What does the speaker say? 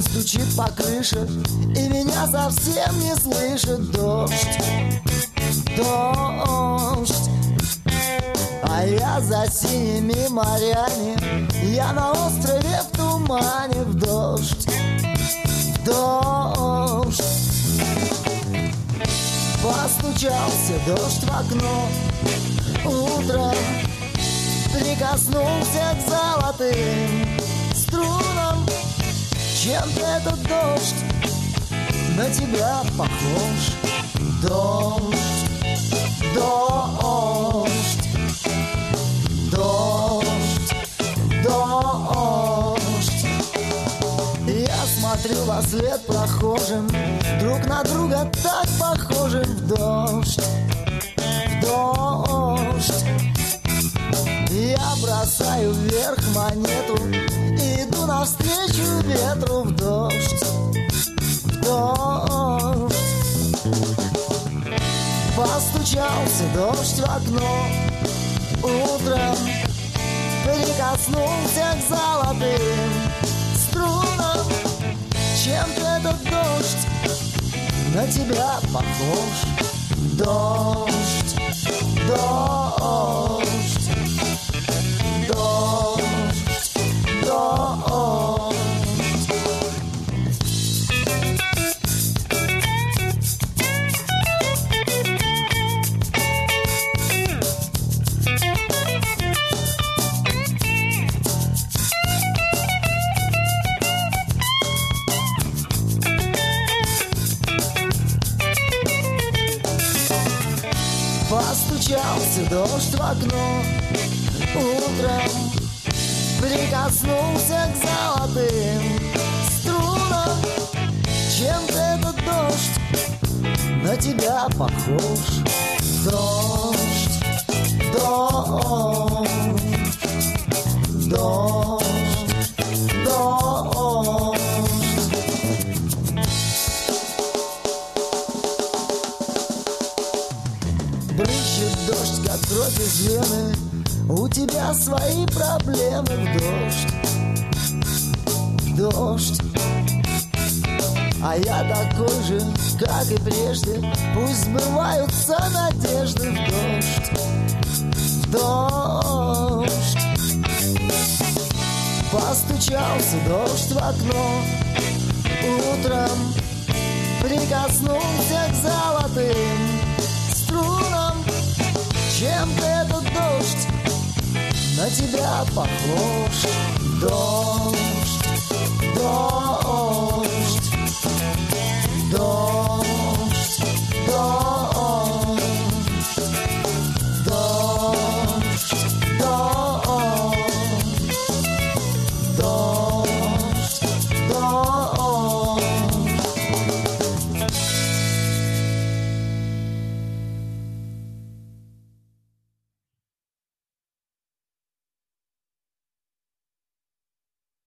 стучит по крыше, и меня совсем не слышит. Дождь, дождь. А я за синими морями, я на острове в тумане. В дождь, в дождь. Постучался дождь в окно утром, прикоснулся к золотым струнам. Чем-то этот дождь на тебя похож. Дождь, дождь, дождь, дождь. Я смотрю во след прохожим, друг на друга так похожим. В дождь, в дождь. Я бросаю вверх монету и иду навстречу ветру. В дождь, в дождь. Постучался дождь в окно утром, прикоснулся к золотым струнам. Чем-то этот дождь на тебя похож. Дождь, дождь, дождь, дождь. Постучался дождь в окно утром, прикоснулся к золотым струнам. Чем-то этот дождь на тебя похож. Дождь, дождь, дождь, дождь. Брызжет дождь, как кровь из вены, у тебя свои проблемы. В дождь, в дождь. А я такой же, как и прежде, пусть сбываются надежды. В дождь, в дождь. Постучался дождь в окно утром, прикоснулся к золотым струнам. Чем-то этот дождь на тебя похож. Дождь, дождь.